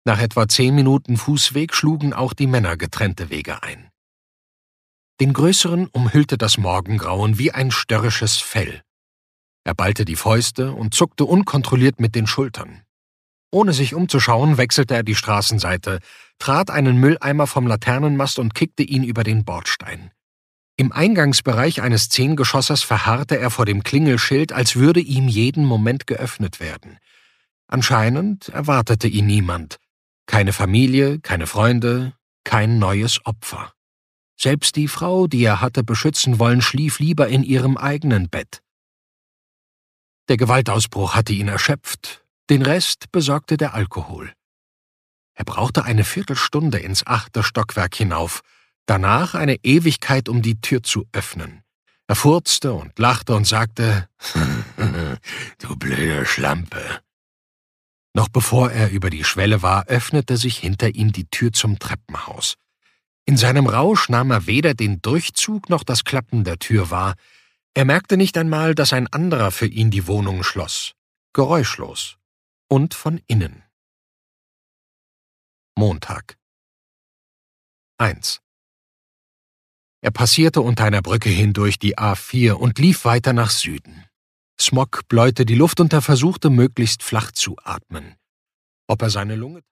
Nach etwa 10 Minuten Fußweg schlugen auch die Männer getrennte Wege ein. Den Größeren umhüllte das Morgengrauen wie ein störrisches Fell. Er ballte die Fäuste und zuckte unkontrolliert mit den Schultern. Ohne sich umzuschauen, wechselte er die Straßenseite, trat einen Mülleimer vom Laternenmast und kickte ihn über den Bordstein. Im Eingangsbereich eines 10-Geschossers verharrte er vor dem Klingelschild, als würde ihm jeden Moment geöffnet werden. Anscheinend erwartete ihn niemand. Keine Familie, keine Freunde, kein neues Opfer. Selbst die Frau, die er hatte beschützen wollen, schlief lieber in ihrem eigenen Bett. Der Gewaltausbruch hatte ihn erschöpft, den Rest besorgte der Alkohol. Er brauchte eine Viertelstunde ins 8. Stockwerk hinauf, danach eine Ewigkeit, um die Tür zu öffnen. Er furzte und lachte und sagte, »Du blöde Schlampe.« Noch bevor er über die Schwelle war, öffnete sich hinter ihm die Tür zum Treppenhaus. In seinem Rausch nahm er weder den Durchzug noch das Klappen der Tür wahr. Er merkte nicht einmal, dass ein anderer für ihn die Wohnung schloss. Geräuschlos. Und von innen. Montag. 1. Er passierte unter einer Brücke hindurch die A4 und lief weiter nach Süden. Smog bläute die Luft und er versuchte, möglichst flach zu atmen. Ob er seine Lunge